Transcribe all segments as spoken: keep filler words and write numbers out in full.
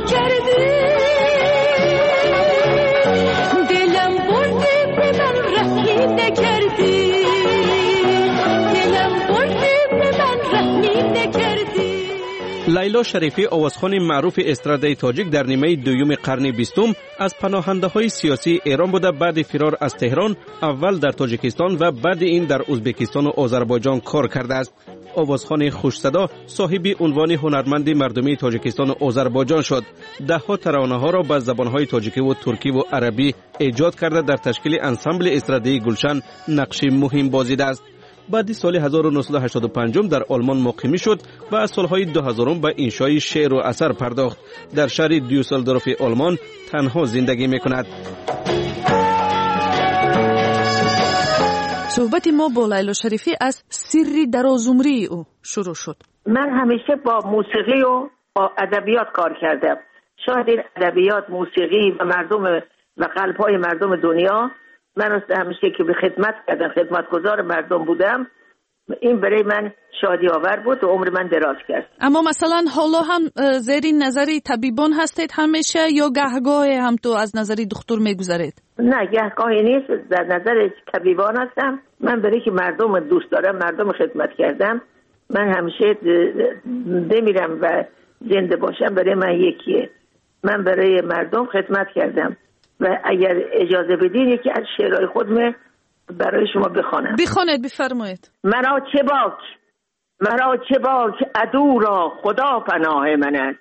نکردی، دلم برده به من رحمی نکردی، دلم برده به من رحمی نکردی. لیلا شریفی آوازخوان معروف استرادای تاجیک در نیمه دوم قرن بیستم از پناهنده های سیاسی ایران بوده. بعد فرار از تهران اول در تاجیکستان و بعد این در ازبکستان و آذربایجان کار کرده است. آوازخوان خوش صدا صاحب عنوان هنرمند مردمی تاجیکستان و آذربایجان شد. ده ها ترانه ها را به زبان های تاجیکی و ترکی و عربی ایجاد کرده در تشکیل انسامبل استرادای گلشن نقش مهم بازیده است. بعد سال هزار و نهصد و هشتاد و پنج در آلمان مقیم شد و از سالهای دو هزار به انشای شعر و اثر پرداخت. در شهر دیوسلدورف آلمان تنها زندگی میکند. صحبت ما با لیلا شریفی از سری درازمری او شروع شد. من همیشه با موسیقی و با ادبیات کار کردم. شاید این ادبیات، موسیقی و مردم و قلب‌های مردم دنیا، من همیشه که به خدمت کردم، خدمتگزار مردم بودم، این برای من شادی آور بود و عمر من دراز کرد. اما مثلا حالا هم زیر نظری طبیبان هستید همیشه یا گهگاه هم تو از نظری دکتر میگذارید؟ نه، گهگاهی نیست، در نظر طبیبان هستم. من برای که مردم دوست دارم، مردم خدمت کردم، من همیشه بمیرم و زنده باشم برای من یکیه. من برای مردم خدمت کردم و اگر اجازه بدین یکی از شعرهای خودم برای شما بخوانم. بخوانید، بفرمایید. مرا چه باک، مرا چه باک، عدو را خدا پناه من است.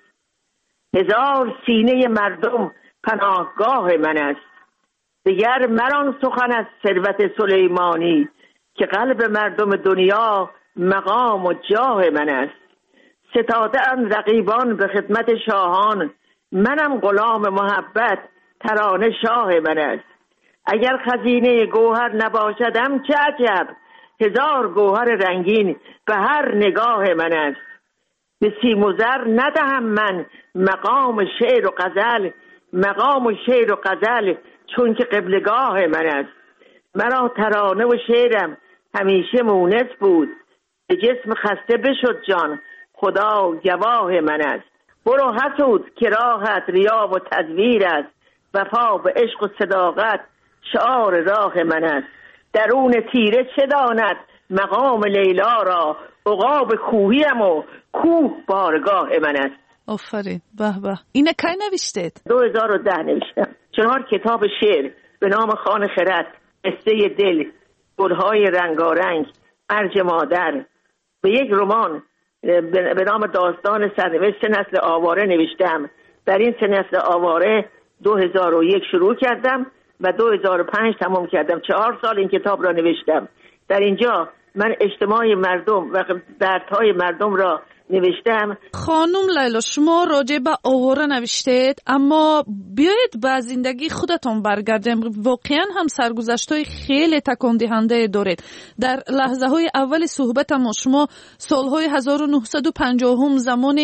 هزار سینه مردم پناهگاه من است. دیگر مران سخن از ثروت سلیمانی که قلب مردم دنیا مقام و جاه من است. ستاده ام رقیبان به خدمت شاهان، منم غلام محبت ترانه شاه من است. اگر خزینه گوهر نباشدم چه عجب، هزار گوهر رنگین به هر نگاه من است. به سیم و زر ندهم من مقام شعر و غزل، مقام و شعر و غزل چون که قبلگاه من است. مرا ترانه و شعرم همیشه مونس بود، به جسم خسته بشد جان خدا گواه من است. برو حسود که راحت ریا و تدویر است، وفا به عشق و صداقت شعار راه من است. درون تیره چه داند مقام لیلا را، عقاب کوهیم و کوه بارگاه من است. آفرین، به به. اینه کی نوشتید؟ دو هزار و ده نوشتم. چهار کتاب شعر به نام خان خرد، قصه دل، گلهای رنگارنگ، ارج مادر، به یک رمان به نام داستان سرنوشت سه نسل آواره نوشتم. در این سه نسل آواره دو هزار و یک شروع کردم و دو هزار و پنج تمام کردم. چهار سال این کتاب را نوشتم. در اینجا من اجتماع مردم و دردهای مردم را نوشتم. خانم لیلا، شما راجع به آواره نوشتید، اما بیایید به زندگی خودتون برگردیم. واقعا هم سرگذشت‌های خیلی تکان دهنده دارید. در لحظه های اول صحبت ما شما سالهای هزار و نهصد و پنجاه هم زمان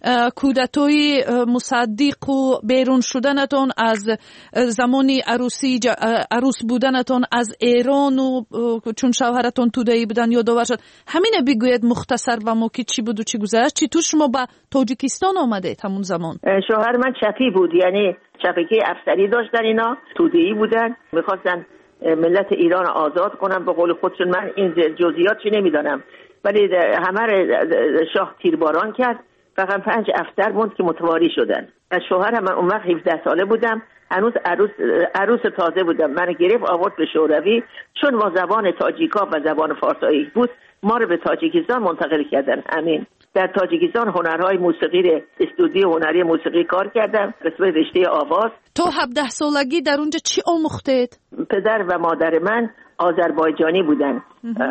کودتای مصدق و بیرون شدنتون از زمان عروسی عروس بودنتون از ایران و چون شوهرتون توده‌ای بودن یادآور شد. همین بگوید مختصر و ما که چی بود و چی گذشت. چطور شما به تاجیکستان آمدید همون زمان؟ شوهر من چپی بود، یعنی چپکی افسری داشتن، اینا توده‌ای بودن، میخواستن ملت ایران آزاد کنن به قول خودشون. من این جزئیات چی نمیدانم، ولی همه شاه تیرباران کرد، فقط پنج افسر موند که متواری شدن. از شوهرم من اون وقت هفده ساله بودم، هنوز عروس عروس تازه بودم. من گرفت آورد به شوروی، چون ما زبان تاجیکا و زبان فارسی بود ما رو به تاجیکستان منتقل کردن. همین در تاجیکستان هنرهای موسیقی، استودیو هنری موسیقی کار کردم، قسمت رشته آواز. تو هفده سالگی در اونجا چی آموختید؟ پدر و مادر من آذربایجانی بودن.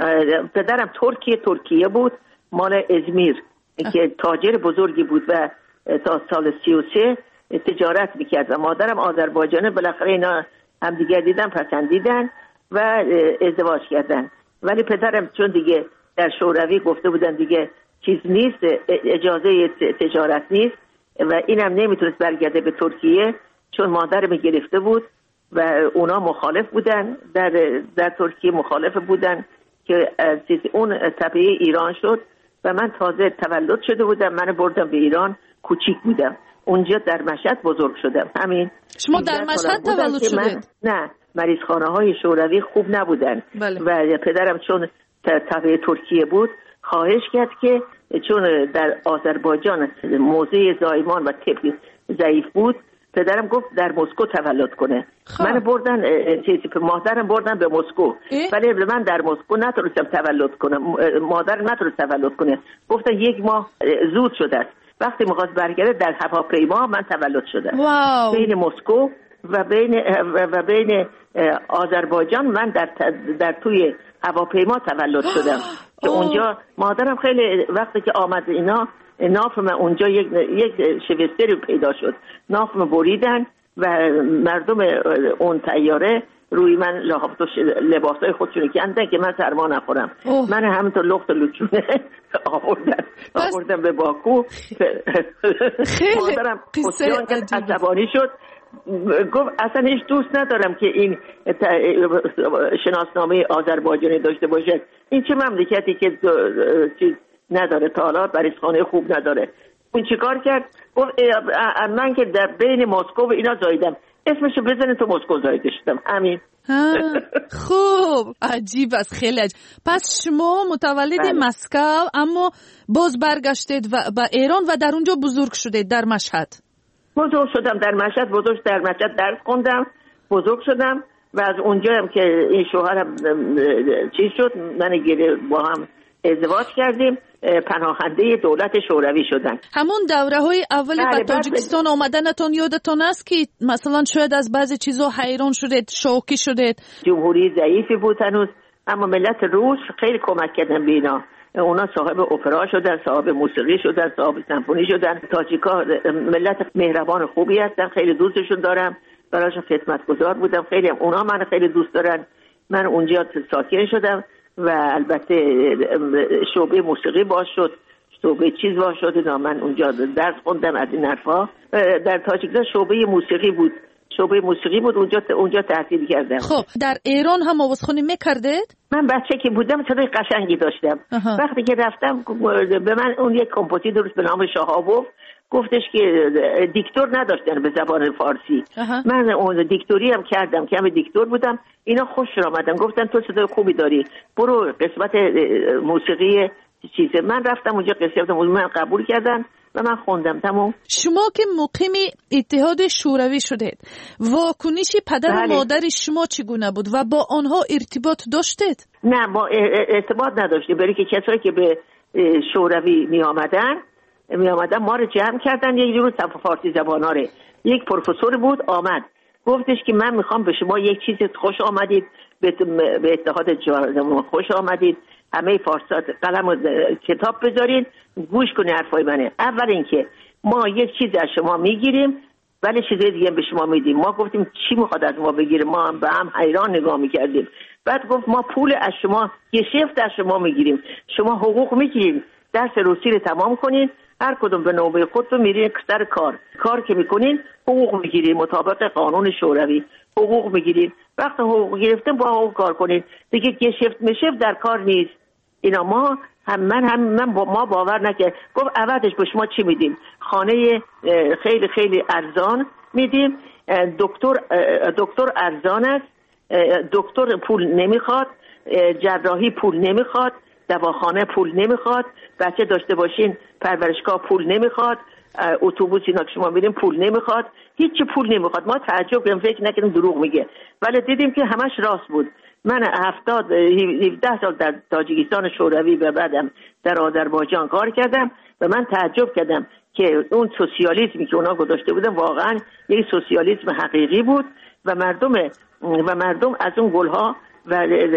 پدرم ترکیه ترکیه بود، مال ازمیر که تاجر بزرگی بود و تا سال سی و سه تجارت میکرد و مادرم آذربایجانی. بالاخره اینا هم دیگر دیدن، پسندیدن و ازدواج کردن. ولی پدرم چون دیگه در شوروی گفته بودن دیگه چیز نیست، اجازه تجارت نیست و اینم نمیتونست برگرده به ترکیه، چون مادرم گرفته بود و اونا مخالف بودن، در در ترکیه مخالف بودن که از اون تبعه ایران شد و من تازه تولد شده بودم. من بردم به ایران، کوچیک بودم اونجا در مشهد بزرگ شدم. همین. شما در مشهد تولد شدید؟ نه، مریض خانه های شوروی خوب نبودن. بله. و پدرم چون تبع ترکیه بود خواهش کرد که چون در آذربایجان موضع زایمان و طب ضعیف بود، پدرم گفت در مسکو تولد کنه. خواه. من بردن چیزی مادرم بردن به مسکو، ولی من در مسکو نتونستم تولد کنم. مادرم نتونست تولد کنه، گفتن یک ماه زود شده است. وقتی می‌خواست برگرده در هواپیما من تولد شدم. واو. بین مسکو و بین و بین آذربایجان من در در توی هواپیما تولد شدم که اونجا مادرم خیلی وقتی که آمد اینا نافم اونجا یک یک شوستری پیدا شد، نافم بریدن و مردم اون طیاره روی من لباسای خودشون کندن که من سرما نخورم. اوه. من همینطور لخت و لچونه آوردن آوردن به باکو. مادرم خودشون که عصبانی شد، گفت اصلا هیچ دوست ندارم که این شناسنامه آذربایجانی داشته باشه. این چه مملکتی که چیز نداره، تا حالا مریضخانه خوب نداره. اون چیکار کرد؟ گفت من که در بین مسکو و اینا زاییدم، اسمشو بزنید تو مسکو زایده شدم. همین. خوب، عجیب است، خیلی عجیب. پس شما متولد بله. مسکو، اما باز برگشتید و به ایران و در اونجا بزرگ شدید در مشهد. بزرگ شدم در مشهد، بزرگ در مشهد درس خوندم، بزرگ شدم و از اونجا هم که این شوهرم چی شد، من گیره با هم ازدواج کردیم، پناهنده دولت شوروی شدن. همون دوره های اول به تاجیکستان آمدنتون یادتون است که مثلا شاید از بعضی چیزا حیران شدید، شوکی شدید؟ جمهوری ضعیفی بود هنوز، اما ملت روس خیلی کمک کردن به اینا. اونا صاحب اپرا شدن، صاحب موسیقی شدن، صاحب سمفونی شدن. تاجیکا ملت مهربان خوبی هستن، خیلی دوستشون دارم، براشون خدمتگزار بودم. خیلی اونا من خیلی دوست دارن. من اونجا ساکن شدم و البته شعبه موسیقی باز شد، شعبه چیز باز شد. اینا من اونجا درس خوندم از این حرفا. در تاجیکستان شعبه موسیقی بود، شعبه موسیقی بود اونجا اونجا تحصیل کردم. خب در ایران هم آوازخوانی میکردید؟ من بچه که بودم صدای قشنگی داشتم. اها. وقتی که رفتم به من اون یک کمپوزیتور به نام شهابوف گفتش که دیکتور نداشتن به زبان فارسی. اها. من اون دیکتوری هم کردم، کم دیکتور بودم. اینا خوش آمدن، گفتن تو صدای خوبی داری، برو قسمت موسیقی چیزه. من رفتم اونجا قسمت موسیقی من قبول کردن و من خوندم. تمام. شما که مقیم اتحاد شوروی شدید، واکنش پدر بله. و مادر شما چگونه بود و با آنها ارتباط داشتید؟ نه، ما ارتباط نداشتیم، برای که کسایی که به شوروی می آمدن می آمدن ما رو جمع کردن. یک روز فارسی زباناره یک پروفسور بود آمد، گفتش که من میخوام به شما یک چیز خوش آمدید، به اتحاد جوانان خوش آمدید، همه فارسات قلم و کتاب بذارین گوش کنین حرفای منه. اول اینکه ما یک چیز از شما میگیریم ولی چیز دیگه به شما میدیم. ما گفتیم چی میخواد از ما بگیره؟ ما هم به هم حیران نگاه میکردیم. بعد گفت ما پول از شما یه شفت از شما میگیریم، شما حقوق میگیریم، درس روسی رو تمام کنین، هر کدوم به نوبه خودتون میرین سر کار، کار که میکنین حقوق میگیرین مطابق قانون شوروی، حقوق میگیرین. وقت حقوق گرفتن با حقوق کار کنین دیگه. یه شفت میشفت در کار نیست. اینا ما هم من هم من با ما باور نکرد. گفت عوضش به شما چی میدیم؟ خانه خیلی خیلی ارزان میدیم، دکتر دکتر ارزان است، دکتر پول نمیخواد، جراحی پول نمیخواد، دواخانه پول نمیخواد، بچه داشته باشین پرورشگاه پول نمیخواد، اتوبوس اینا که شما میرین پول نمیخواد، هیچ پول نمیخواد. ما تعجب کردیم، فکر نکردیم دروغ میگه، ولی دیدیم که همش راست بود. من هفتاد هفده سال در تاجیکستان شوروی و بعدم در آذربایجان کار کردم و من تعجب کردم که اون سوسیالیسمی که اونا گذاشته بودن واقعا یک سوسیالیسم حقیقی بود و مردم و مردم از اون گلها و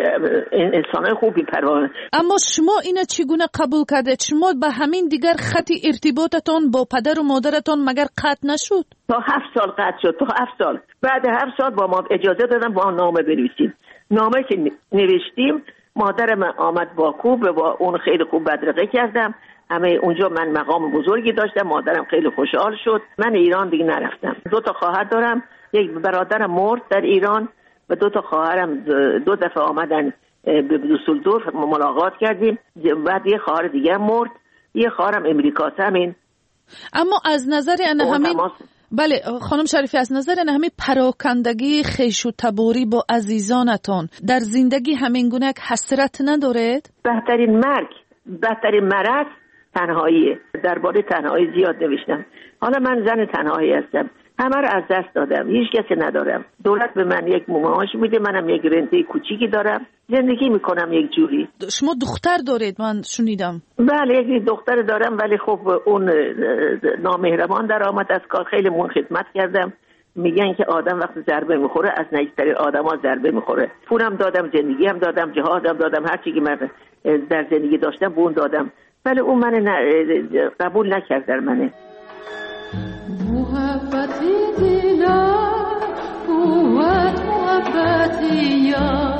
انسانای خوبی پروانه. اما شما اینا چگونه قبول کردید؟ شما به همین دیگر خط ارتباطتان با پدر و مادرتان مگر قطع نشد؟ تا هفت سال قطع شد. تا هفت سال بعد هفت سال با ما اجازه دادن با نامه بنویسیم. نامه که نوشتیم مادرم آمد باکو، با اون خیلی خوب بدرقه کردم. همه اونجا من مقام بزرگی داشتم، مادرم خیلی خوشحال شد. من ایران دیگه نرفتم. دو تا خواهر دارم، یک برادرم مرد در ایران و دو تا خواهرم دو دفعه آمدن به دوسلدورف ملاقات کردیم. بعد یه خواهر دیگه مرد، یه خواهرم امریکاست همین اما از نظر ان همین بله خانم شریفی، از نظر ان همین پراکندگی خیش و تباری با عزیزانتان در زندگی همین گونه حسرت ندارید؟ بهترین مرگ، بهترین مرض تنهاییه. درباره تنهایی زیاد نوشتم. حالا من زن تنهایی هستم، همه رو از دست دادم، هیچ کسی ندارم. دولت به من یک معاش میده، منم یک رنته کوچیکی دارم، زندگی میکنم یک جوری. شما دختر دارید من شنیدم؟ بله یک دختر دارم، ولی خب اون نامهربان در آمد از کار، خیلی مون خدمت کردم. میگن که آدم وقتی ضربه میخوره از نزدیکترین آدما ضربه میخوره. پولم دادم، زندگی هم دادم، جهادم دادم، هر چی که من در زندگی داشتم به اون دادم، ولی اون من قبول نکرد در منه. محبتی دلم قوت محبتی یا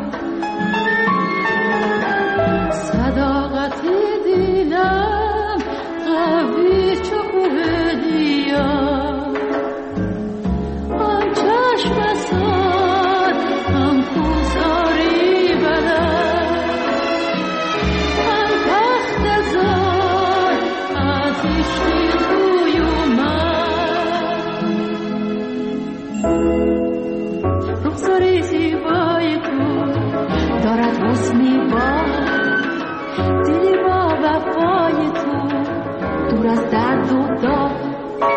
صداقتی دلم قوی چو کوه دیا آن چشم سار آن کوساری بلد آن تخت زار از عشقی توی رخساری زیبای تو دارد حسنی با دلی با وفای تو دور از درد و داغ.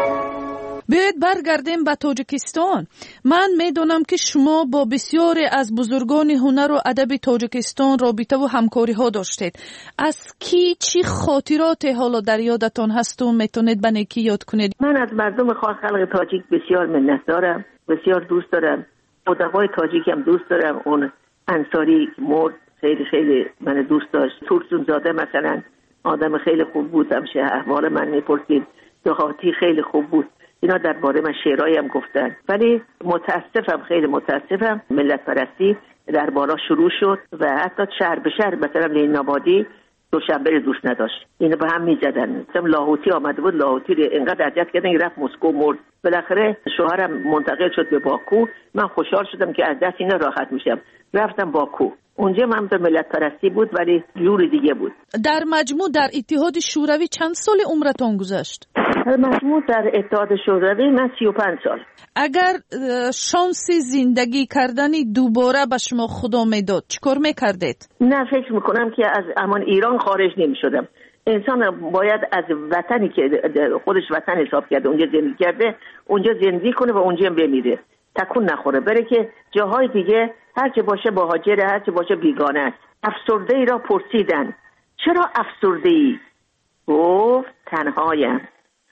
بیاید برگردیم به تاجیکستان. من میدونم که شما با بسیاری از بزرگان هنر و ادب تاجیکستان رابطه و همکاری ها داشتید. از کی چی خاطرات حالا در یادتان هست و میتونید به نیکی یاد کنید؟ من از مردم خاص خلق تاجیک بسیار منت دارم، بسیار دوست دارم. ادبای تاجیک هم دوست دارم. اون انصاری مرد خیلی خیلی من دوست داشت. تورسون زاده مثلا آدم خیلی خوب بود، همشه احوال من میپرسید. دهاتی خیلی خوب بود. اینا درباره من شعرایی هم گفتن. ولی متاسفم، خیلی متاسفم، ملت پرستی در بالا شروع شد و حتی شهر به شهر مثلا لین آبادی دوشنبه رو دوست نداشت، اینو به هم میزدن. مثلا لاهوتی آمده بود، لاهوتی رو اینقدر اذیت کردن که رفت مسکو مرد. بالاخره شوهرم منتقل شد به باکو. من خوشحال شدم که از دست اینا راحت میشم، رفتم باکو. اونجا هم به ملت پرستی بود ولی جور دیگه بود. در مجموع در اتحاد شوروی چند سال عمرتون گذشت؟ در مجموع در اتحاد شوروی من سی و پنج سال. اگر شانس زندگی کردنی دوباره به شما خدا میداد چیکار میکردید؟ نه فکر میکنم که از امان ایران خارج نمیشدم. انسان باید از وطنی که خودش وطن حساب کرده اونجا زندگی کرده اونجا زندگی کنه و اونجا هم بمیره، تکون نخوره، بره که جاهای دیگه هر چه باشه مهاجره، هر چه باشه بیگانه است. افسرده ای را پرسیدن چرا افسرده ای؟ گفت تنهایم.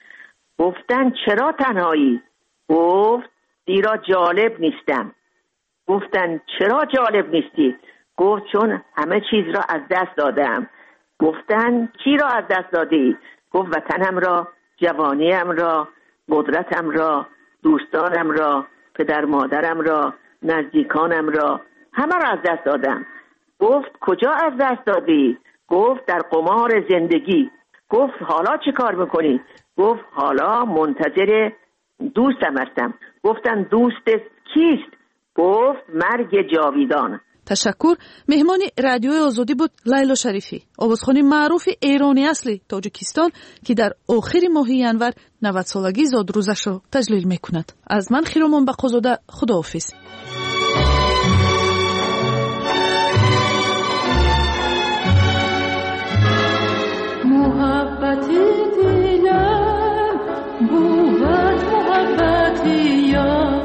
گفتن چرا تنهایی؟ گفت زیرا جالب نیستم. گفتن چرا جالب نیستی؟ گفت چون همه چیز را از دست دادم. گفتن چی را از دست دادی؟ گفت وطنم را، جوانیم را، قدرتم را، دوستانم را، پدر مادرم را، نزدیکانم را، همه را از دست دادم. گفت کجا از دست دادی؟ گفت در قمار زندگی. گفت حالا چی کار میکنی؟ گفت حالا منتظر دوستم هستم. گفتن دوست کیست؟ گفت مرگ جاویدان. تشکر. مهمان رادیوی آزادی بود لیلا شریفی، آوازخوان معروف ایرانی اصلی تاجیکستان که در آخر ماه ینور نود سالگی زاد روزش را تجلیل میکند. از من خیرامان بقازاده، خداحافظ. محبتی دلم بود محبتی یا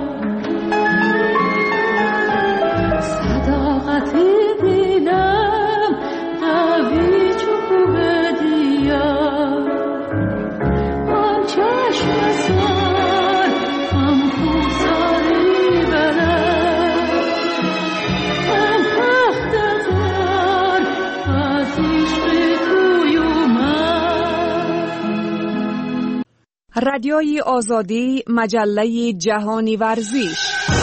صداقتی دلم قوی چو کوه دیا آن چشم سار آن کوساری بلد آن تخت زار از عشق توی رادیوی آزادی، مجله جهانی ورزش.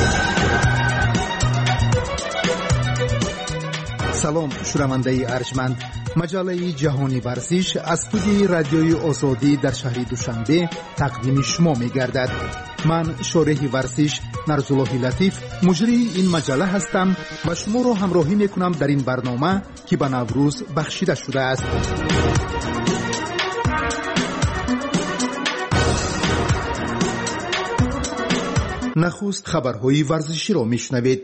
سلام شنونده ارجمند، مجله جهانی ورزش از استودیوی رادیوی آزادی در شهر دوشنبه تقدیم شما می گردد. من شارح ورزش نرزالله لطیف مجری این مجله هستم و شما را همراهی می کنم در این برنامه که به نوروز بخشیده شده است. نخست خبرهای ورزشی را میشنوید.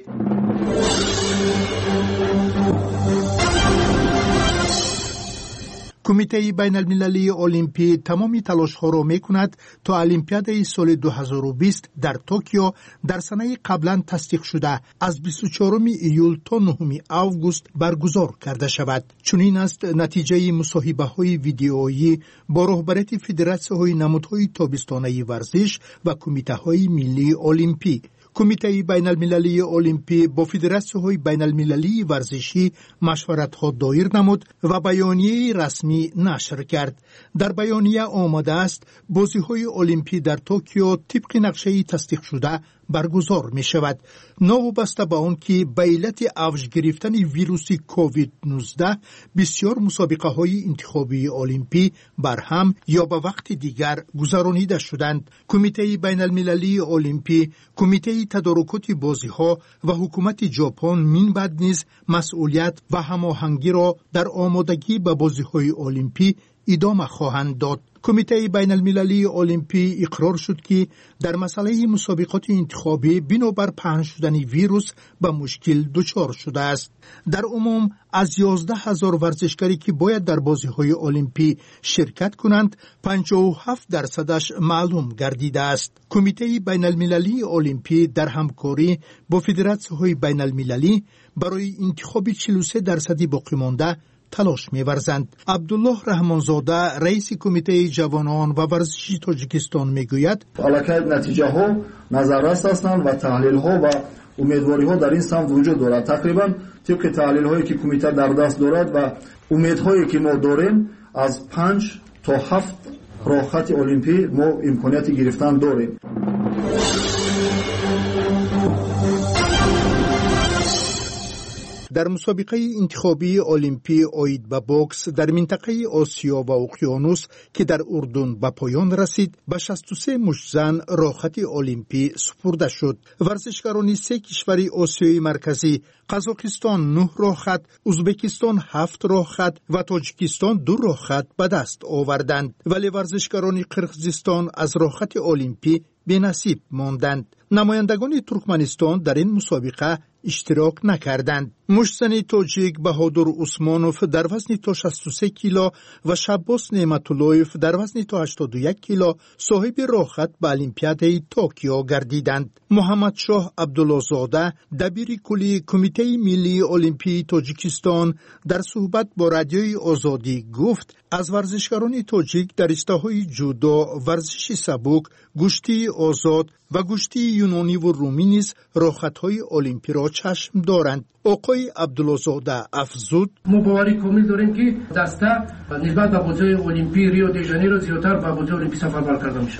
کمیته بین المللی المپی تمامی تلاش‌ها را می‌کند تا المپیادای سال دو هزار و بیست در توکیو در سنه قبلا تصدیق شده از بیست و چهارم ایول تا نهم آگوست برگزار کرده شود. چنین است نتیجه مصاحبه‌های ویدیویی با رهبران فدراسیون‌های نمادهای تابستانه ورزش و کمیته‌های ملی المپی. کمیته بین المللی المپی با فدراسیون‌های بین المللی ورزشی مشورت‌ها دایر نمود و بیانیه رسمی نشر کرد. در بیانیه آمده است بازی‌های المپی در توکیو طبق نقشه تصدیق شده برگزار می شود. نوابسته به آن که به علت اوج گرفتن ویروس کووید نوزده بسیار مسابقه های انتخابی المپی برهم یا به وقت دیگر گذرانیده شدند. کمیته بین المللی المپی، کمیته تدارکات بازی ها و حکومت ژاپن من بعد نیز مسئولیت و هماهنگی را در آمادگی به بازی های المپی ادامه خواهند داد. کمیته بین المللی المپی اقرار شد که در مسئله مسابقات انتخابی بنابر پهن شدن ویروس به مشکل دچار شده است. در عموم از یازده هزار ورزشکاری که باید در بازی‌های المپی شرکت کنند، پنجاه و هفت درصدش معلوم گردیده است. کمیته بین المللی المپی در همکاری با فدراسیون‌های بین المللی برای انتخاب چهل و سه درصد باقی مانده تلاش می‌ورزند. عبدالله رحمانزاده رئیس کمیته جوانان و ورزشی تاجیکستان میگوید البته نتیجه ها نظررس هستند و تحلیل ها و امیدواری ها در این سمت وجود دارد. تقریبا طبق تحلیل هایی که کمیته در دست دارد و امیدهایی که ما داریم از پنج تا هفت راه خط المپی ما امکانیت گرفتن داریم. در مسابقه انتخابی المپی آید به بوکس در منطقه آسیا و اقیانوس که در اردن به پایان رسید، به شصت و سه مشت‌زن راهخط المپی سپرده شد. ورزشکاران سه کشور آسیای مرکزی، قزاقستان نه راهخط، ازبکستان هفت راهخط و تاجیکستان دو راهخط به دست آوردند، ولی ورزشکاران قرقیزستان از راهخط المپی بی‌نصیب ماندند. نمایندگان ترکمنستان در این مسابقه اشتراک نکردند. مشتزن تاجیک بهادر عثمانوف در وزن تا شصت و سه کیلو و شباس نعمت‌اللهیف در وزن تا هشتاد و یک کیلو صاحب راهخط به المپیاد توکیو گردیدند. محمد شاه عبدالله‌زاده دبیر کلی کمیته ملی المپی تاجیکستان در صحبت با رادیوی آزادی گفت از ورزشکاران تاجیک در رشته‌های جودو، ورزش سبک، گشتی آزاد و گشتی یونانی و رومی نیز راهخط‌های المپی را چشم دارند. آقای عبدالله‌زاده افزود ما باوری کامل داریم که دسته نسبت به بازی المپی ریو دی ژانیرو زیادتر به بازی المپی سفربر کرده میشه.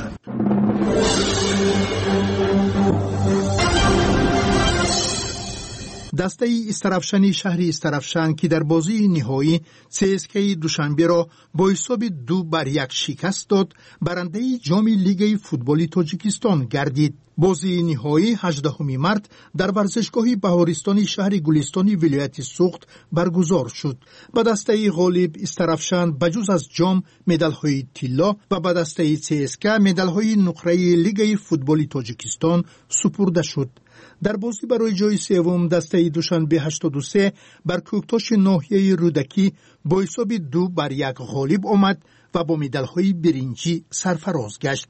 دسته استرافشانی شهر استرافشان که در بازی نهایی سی اس کی دوشنبه را با حساب دو بر یک شکست داد، برنده جام لیگ فوتبال تاجیکستان گردید. بازی نهایی هجدهم مارس در ورزشگاه بهارستانی شهر گلستانی ولایت سوخت برگزار شد. به دسته غالب استرافشان بجز از جام مدال‌های طلا و به دسته سی اس کی مدال‌های نقره لیگ فوتبال تاجیکستان سپرده شد. در بازی برای جای سوم دسته دوشنبه هشتاد و سه بر کوکتاش ناحیه رودکی با حساب دو بر یک غالب آمد و با مدال‌های برنجی سرفراز گشت.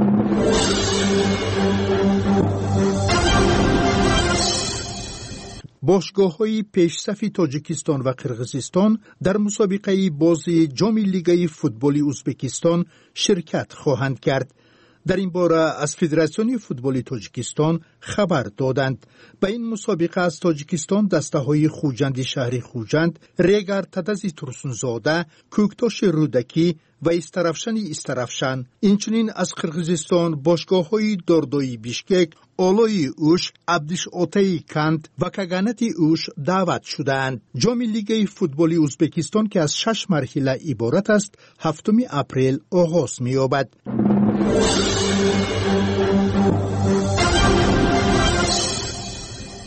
باشگاه‌های پیشصف تاجیکستان و قرقیزستان در مسابقه بازی جام لیگ فوتبال ازبکستان شرکت خواهند کرد. در این باره از فدراسیون فوتبال تاجیکستان خبر دادند. به این مسابقه از تاجیکستان دسته های خوجند شهر خوجند، ریگر تدزی ترسونزاده، کوکتاش رودکی و استرافشان استرافشان، اینچنین از قرقیزستان باشگاه های داردایی بیشکک، آلای اوش، عبدش آتای کند و کگانت اوش دعوت شدند. جام لیگ فوتبال ازبکستان که از شش مرحله عبارت است، هفتم اپریل آغاز می‌یابد.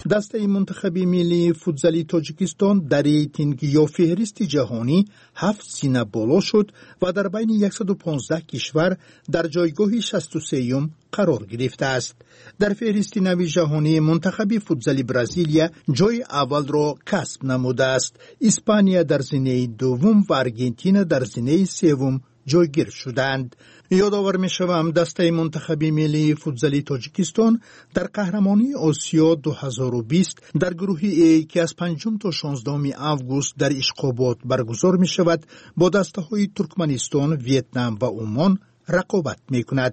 دسته منتخب ملی فوتزالی تاجیکستان در ریتینگ یا فهرست جهانی هفت سینه بالا شد و در بین صد و پانزده کشور در جایگاه شصت و سه قرار گرفته است. در فهرست نوی جهانی منتخب فوتزالی برزیلیا جای اول را کسب نموده است. اسپانیا در زینه دوم و آرژانتین در زینه سوم جایگیر شدند. یادآور می‌شوم دسته منتخب ملی فوتزالی تاجیکستان در قهرمانی آسیا دو هزار و بیست در گروه ای که از پنجم تا شانزدهم آگوست در اشخابات برگزار می‌شود با دسته‌های ترکمنستان، ویتنام و عمان رقابت می‌کند.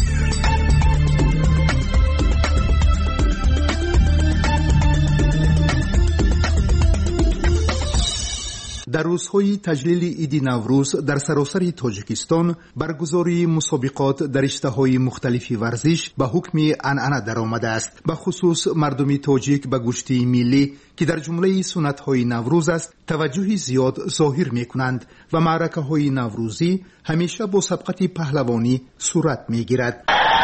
در روزهای تجلیل عید نوروز در سراسر تاجیکستان برگزاری مسابقات در رشته‌های مختلف ورزش به حکم عنعنه درآمده است. به خصوص مردم تاجیک به گوشتی ملی که در جمله سنت‌های نوروز است توجه زیاد ظاهر می‌کنند و معرکه‌های نوروزی همیشه با سبقت پهلوانی صورت می‌گیرد.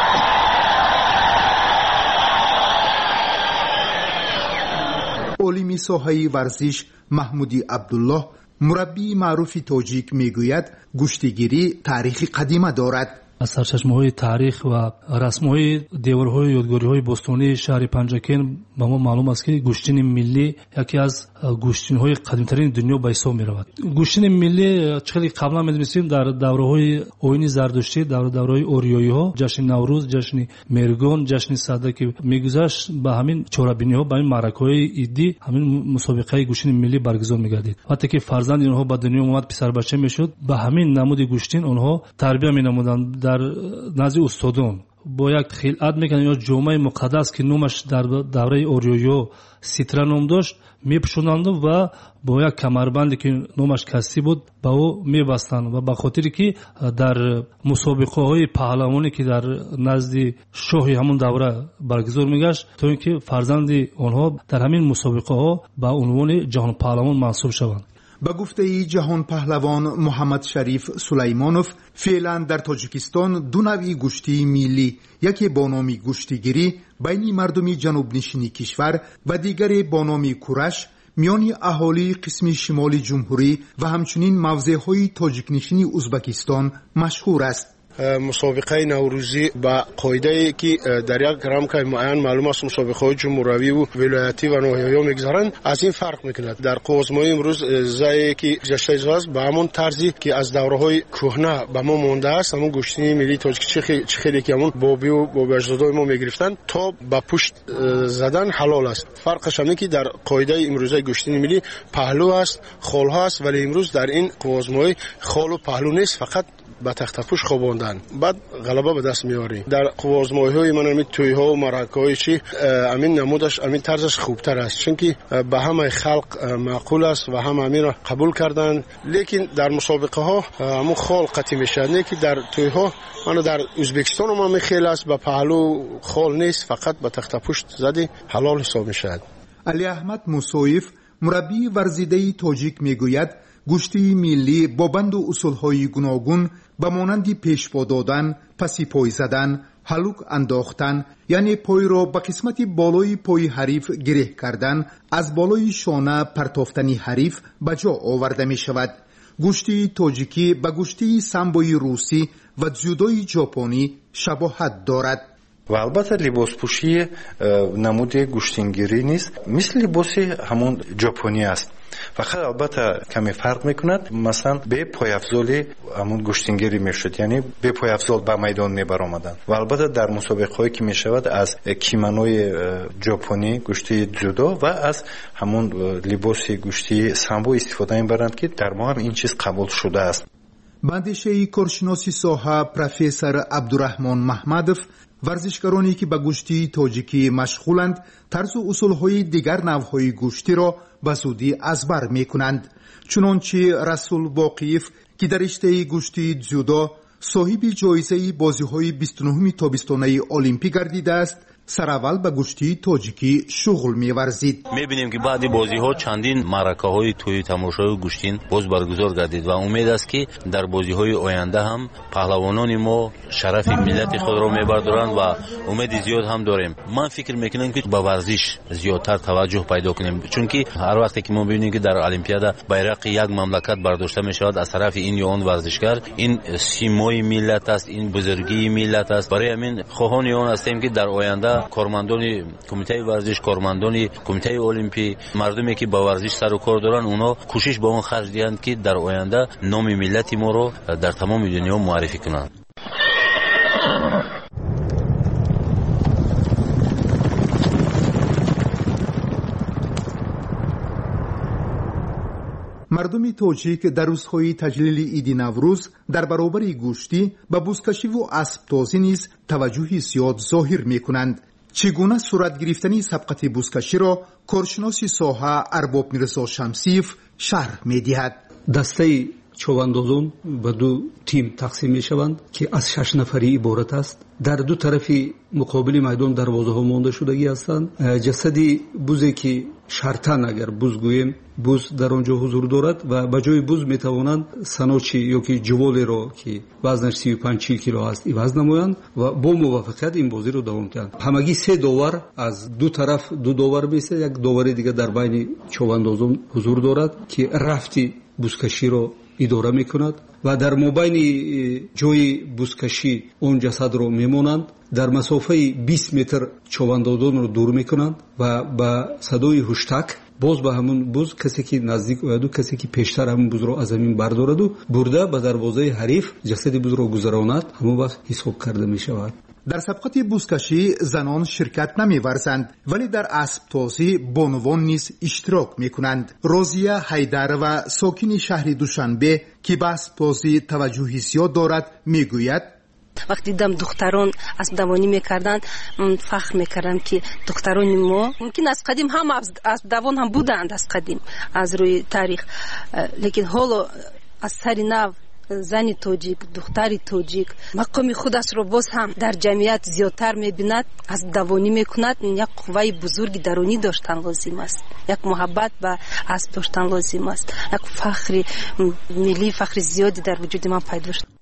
عالم ساحه ورزش محمودی عبدالله مربی معروف تاجیک میگوید گوشتگیری تاریخ قدیمه دارد. از سرچشمه‌های تاریخ و رسم‌های دیوارهای یادگاری‌های باستانی شهر پنجکین به ما معلوم است که گوشتین ملی یکی از گوشتین‌های قدیمی‌ترین دنیا به حساب می‌رود. گوشتین ملی چقدر قبلا می‌دونستیم در دوره‌های اوین زردشتی، در دوره‌های اوریایی‌ها، جشن نوروز، جشن مرگان، جشن صده که می‌گذشت به همین چورابینی‌ها، به این معرکه‌های عیدی، همین مسابقه گوشتین ملی برگزار می‌گردید. وقتی که فرزند اینها به دنیا اومد پسر بچه می‌شد، به همین نمود گوشتین آنها تربیت می‌نمودند. در نزد استادان با یک خلعت میکنن یا جامعه مقدس که نامش در دوره اوریایو سیترا نام داشت میپوشوندند و با یک کمربندی که نامش کسی بود با او میبستند و به خاطر که در مسابقه های پهلوانی که در نزد شاه همون دوره برگزار میگشت تا اینکه فرزند آنها در همین مسابقه ها به عنوان جهان پهلوان محسوب شوند. به گفته جهان پهلوان محمد شریف سلیمانوف فعلا در تاجیکستان دو نوع گوشتی ملی، یکی با نام گوشتگیری بین مردم جنوب نشینی کشور و دیگری با نام کورش میان اهالی قسم شمال جمهوری و همچنین موضعهای تاجیک نشینی ازبکستان مشهور است. مسابقه نوروزی با قاعده که در یک رمز معین معلوم است مسابقه جمهوری و ولایتی و ناحیه‌ای میگذارند از این فرق میکند. در قوزمای امروز زایی که گذشته است به همون طرزی که از دوره‌های کهنه به ما مونده است، همون گوشتنی ملی تاجیک چه خیلی که همون بابی و بابی اجدادای ما میگرفتن تا به پشت زدن حلال است. فرقش اینه که در قاعده امروزه گوشتنی ملی پهلو است، خالها است، ولی امروز در این قوزمای خال و پهلو نیست، فقط با تخت پوش خواباندن بعد غلبه به دست میاری. در قوازمایی های من همین توی ها و مرکه های چی امین نمودش امین طرزش خوبتر است، چون که به همه خلق معقول است و هم امین را قبول کردن. لیکن در مسابقه ها همون خال قطعی میشد، نه که در توی ها من در ازبکستان هم خیلی است به پهلو خال نیست، فقط به تخت پوش زدی حلال حساب میشد. علی احمد موسویف مربی ورزیده تاجیک میگوید گوشتی ملی با بند و اصولهای گوناگون به مانند پیشوا دادن، پسی پای زدن، هلوک انداختن، یعنی پای را به قسمت بالای پای حریف گره کردن، از بالای شانه پرتافتنی حریف به جا آورده می شود. گوشتی تاجیکی به گوشتی سامبوی روسی و جودوی ژاپنی شباهت دارد. و البته لباس پوشی نمود گوشتینگیری نیست، مثل لباس همون ژاپنی است. فقط البته کمی فرق میکند. مثلا به پایافزالی همون گوشتینگیری میشد، یعنی به پایافزال به میدان میبرآمدند. و البته در مسابقه هایی که میشود از کیمانوی ژاپنی گوشتی جودو و از همون لباس گوشتی سامبو استفاده میبرند که در ما هم این چیز قبول شده است. بندیشه کارشناسی ساحه پروفسور عبدالرحمن محمدов ورزشکارانی که به گوشتی تاجیکی مشغولند طرز و اصولهای دیگر نوعهای گوشتی را به زودی ازبر می کنند. چنانچه رسول واقیف که در رشته گوشتی جودو صاحب جایزه بازی‌های بیست و نه تابستانه المپیک گردیده است، سراول به گشتی تاجیکی شغل می‌ورزید. می‌بینیم که بعد بازی‌ها چندین معرکه‌های توی تماشای گشتین باز برگزار گردید و امید است که در بازی‌های آینده هم پهلوانان ما شرف ملت خود را می‌بردارند و امید زیاد هم داریم. من فکر می‌کنم که به ورزش زیادتر توجه پیدا کنیم، چون که هر وقتی که ما ببینیم که در المپیاد بیرق یک مملکت برداشته می‌شود از طرف این یا آن ورزشکار، این سیمای ملت است، این بزرگی ملت است. برای همین خواهان آن هستیم که در آینده کارمندان کمیته ورزش، کارمندان کمیته المپی، مردمی که با ورزش سر و کار دارن، اونا کوشش به اون خرج دهند که در آینده نام ملت ما رو در تمام دنیا معرفی کنند. مردم تاجیک در روزهای تجلیل عید نوروز در برابر گوشتی به بزکشی و اسب تازی نیز توجهی زیاد ظاهر می‌کنند. چگونه صورت گرفتن سبقت بزکشی را کارشناس ساحه ارباب میرزا شمسیف شرح می‌دهد. دسته چوباندازان به دو تیم تقسیم می‌شوند که از شش نفری عبارت است. در دو طرف مقابل میدان دروازه‌ها مانده شدگی هستند. جسدی بوزی که شرطن اگر بوز گوییم بوز در آنجا حضور دارد و به جای بوز میتوانند سنوچی یا که جوالی را که وزنش سی و پنج کیلو است عوض نمایند و با موافقت این بازی رو دوام دهند. همگی سه داور از دو طرف دو داور میشه، یک داور دیگه در بین چوباندازان حضور دارد که رفتی بوزکشی را اداره میکند و در مابین جای بوزکشی اون جسد رو میمونند. در مسافه بیست متر چوباندازان رو دور میکنند و با صدای هشتک باز به همون بوز کسی که نزدیک اوید و کسی که پیشتر همون بوز رو از زمین بردارد و برده به دروازه حریف جسد بوز رو گذراند، همون وقت حساب کرده می شود. در سبقت بوزکشی زنان شرکت نمی‌ورزند ولی در اسب تازی بانوان نیز اشتراک می‌کنند. روزیه حیدر و ساکن شهر دوشنبه که به اسب تازی توجهی زیاد دارد میگوید وقتی دیدم دختران اسب دوانی میکردند فخر میکردم که دختران ما ممکن از قدیم هم اسب دوان هم بودند از قدیم از روی تاریخ، لیکن حالا از سر نو زنی تاجیک، دختری تاجیک مقام خودش رو باز هم در جمعیت زیادتر میبیند، از دوانی میکند. یک قوه بزرگ درونی داشتن لازم است، یک محبت به اسب داشتن لازم است، یک فخر ملی، فخر زیادی در وجود من پیدا شد.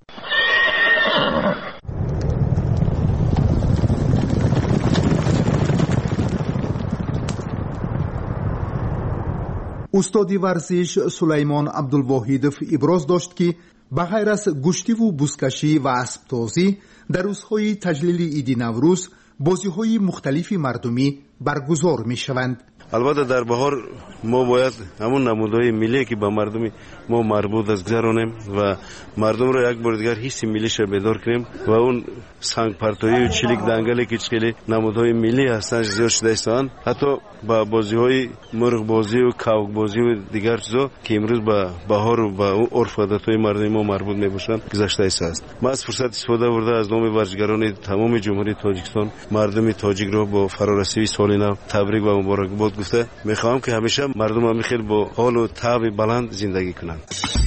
استاد ورزش سلیمان عبدالواحدов ابراز داشت که به غیر از گشتی و بزکشی و اسب تازی در روزهای تجلیل عید نوروز بازی‌های مختلفی مردمی برگزار می‌شوند. البته در بهار ما باید همون نمودهای ملی که به مردم ما مربوط است گذرانیم و مردم را یک بار دیگر حس ملیش بیدار کنیم و اون سنگ پرتایی و چلیک دنگلی که خیلی نمودهای ملی هستند زیاد شده هستند، حتی با بازی‌های مرغ بازی و کاوک بازی و دیگر چیزا که امروز به بهار و با عرف و عادت‌های مردم ما مربوط میباشند گذشته است. ما از فرصت استفاده برده از نام ورزشکاران تمام جمهوری تاجیکستان مردم تاجیک را با فرارسیدن سال نو تبریک و مبارکباد گفته میخوام که همیشه مردم هم خیلی با حال و طبع بلند زندگی کنند.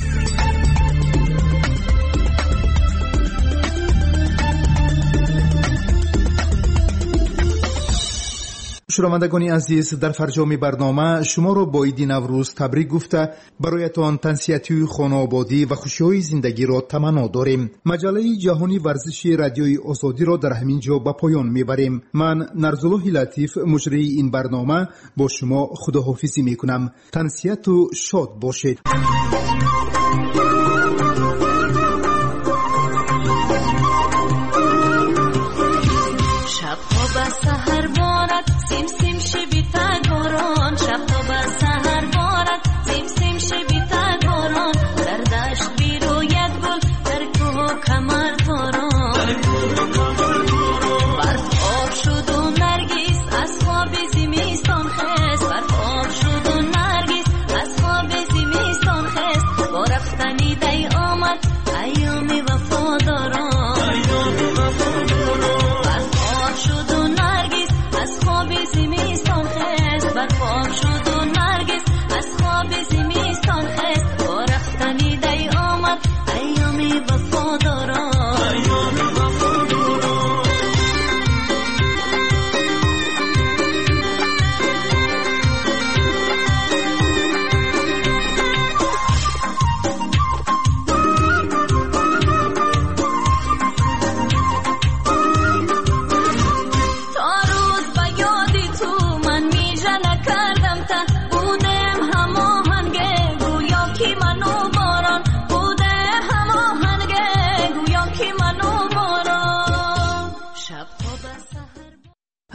شنوندگان عزیز، در فرجام برنامه شما را با عید نوروز تبریک گفته برایتان تنسیتی خانوادگی و خوشی‌های زندگی را تمنا داریم. مجله جهانی ورزشی رادیوی آزادی را در همین جا به پایان میبریم. من نرزالله لطیف مجری این برنامه با شما خداحافظی میکنم. تنسیت و شاد باشید. شب ها به سحر بارد سیم سیم شبی تگاران، شب ها به